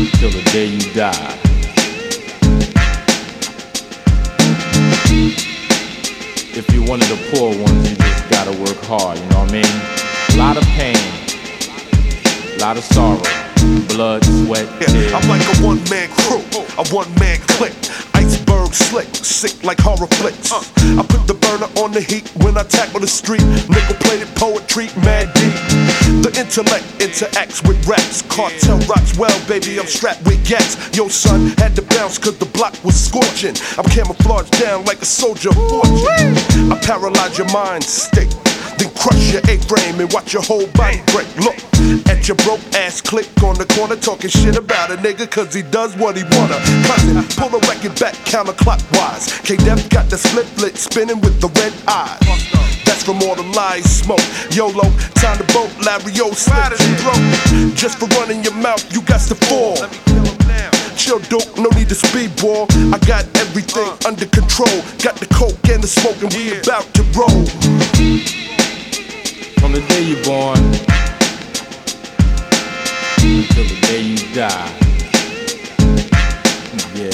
till the day you die. If you're one of the poor ones, you just gotta work hard, you know what I mean? A lot of pain, a lot of sorrow, blood, sweat, tears. I'm like a one-man crew, a one-man clique. Iceberg slick, sick like horror flicks. I put the burner on the heat when I tackle the street. Nickel-plated poetry, mad deep. The intellect interacts with raps. Cartel rocks well, baby, I'm strapped with gas. Yo, son, had to bounce cause the block was scorching. I'm camouflaged down like a soldier of fortune. I paralyze your mind state, then crush your A-frame and watch your whole body break. Look at your broke ass click on the corner talking shit about a nigga cause he does what he wanna. Cousin, pull the record back counterclockwise. K-Def got the split spinning with the red eyes. That's from all the lies, smoke. YOLO, time to vote, Larry O, slit your throat. Just for running your mouth, you got to fall. Chill, Duke, no need to speedball. I got everything under control. Got the coke and the smoke and we about to roll. From the day you're born until the day you die. Yeah.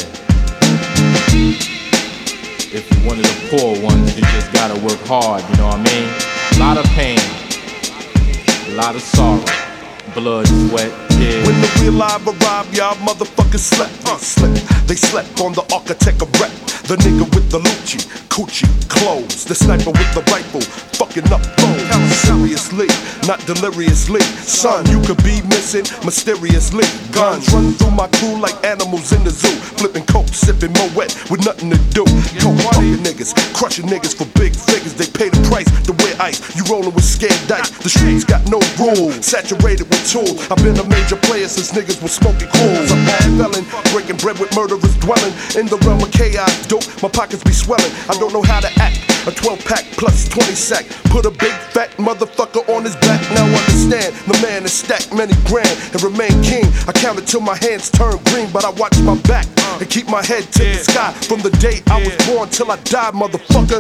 If you're one of the poor ones, you just gotta work hard, you know what I mean? A lot of pain, a lot of sorrow, blood, sweat, tears. When the real live arrived, y'all motherfuckers slept. They slept on the architect of rap. The nigga with the Lucci, coochie, clothes. The sniper with the rifle, fucking up foes. Seriously, not deliriously. Son, you could be missing mysteriously. Guns run through my crew like animals in the zoo. Flipping coke, sipping Moet with nothing to do. Coke fucking niggas, crushing niggas for big figures. They pay the price to wear ice. You rolling with scared dice. The streets got no rule, saturated with tools. I've been a major player since niggas was smoking cool. I'm a felon, breaking bread with murderers dwelling in the realm of chaos. Dope, my pockets be swelling. I don't know how to act. A 12-pack plus 20 sack. Put a big fat motherfucker on his back. Now understand, the man has stacked many grand and remain king. I count it till my hands turn green, but I watch my back and keep my head to the sky. From the day I was born till I die, motherfucker.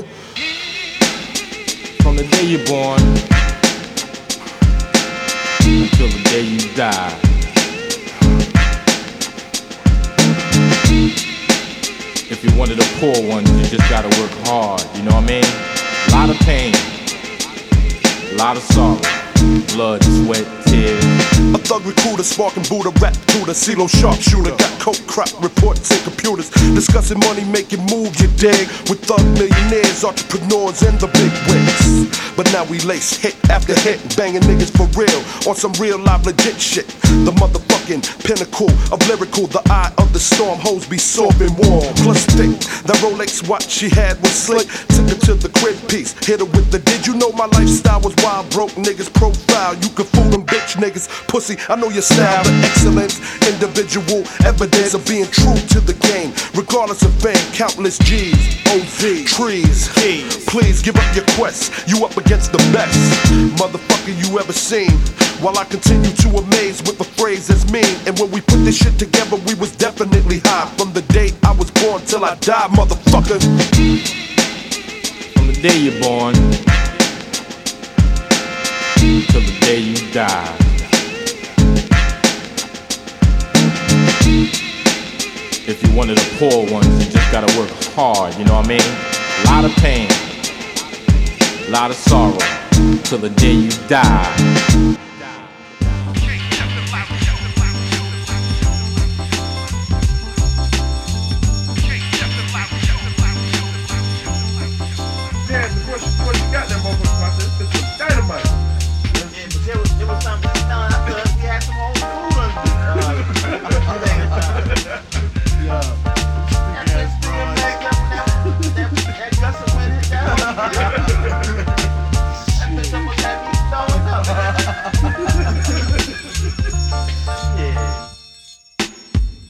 From the day you're born until the day you die. If you're one of the poor ones, you just gotta work hard, you know what I mean? A lot of pain, a lot of sorrow, blood, sweat, tears. A thug recruiter, sparking Buddha, rap tutor, CeeLo sharpshooter. Got coke, crop reports and computers. Discussing money, making moves, you dig? With thug millionaires, entrepreneurs, and the big wigs. But now we lace hit after hit, banging niggas for real, on some real live legit shit. The motherfucking pinnacle of lyrical, the eye of the storm, hoes be sorbing warm. Plus thick, that Rolex watch she had was slick. Took her to the crib piece, hit her with the did you know my lifestyle was wild, broke niggas profile. You could fool them bitch niggas, pussy, I know your style. The excellence, individual evidence of being true to the game. Regardless of fame, countless G's, OZ, trees. Please give up your quest, you up against the best motherfucker you ever seen. While I continue to amaze with a phrase that's mean. And when we put this shit together, we was definitely high. From the day I was born till I die, motherfucker. From the day you're born till the day you die. If you're one of the poor ones, you just gotta work hard, you know what I mean? A lot of pain, a lot of sorrow, till the day you die.